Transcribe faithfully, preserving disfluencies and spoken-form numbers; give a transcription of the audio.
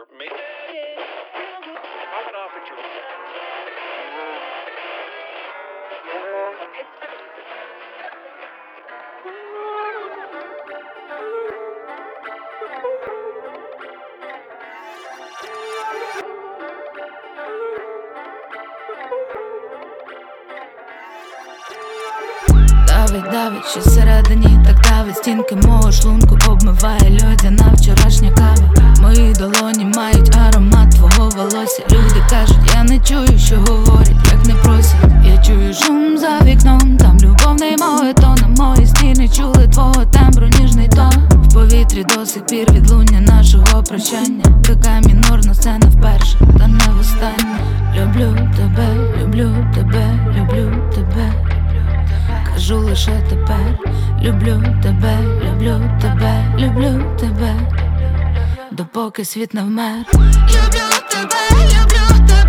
maybe knock it off at your Давить, давить, що всередині так давить. Стінки мого шлунку обмиває льодяна вчорашня кава. Мої долоні мають аромат твого волосся. Люди кажуть, я не чую, що говорять, як не просять. Я чую шум за вікном, там любовний моветон. На мої стіни чули твого тембру ніжний тон. В повітрі до сих пір відлуння нашого прощання. Така мінорна сцена вперше, та не востаннє. Люблю тебе, люблю тебе, люблю тебе. Кажу лише тепер, люблю тебе, люблю тебе, люблю тебе, допоки світ не вмер. Люблю тебе, люблю тебе.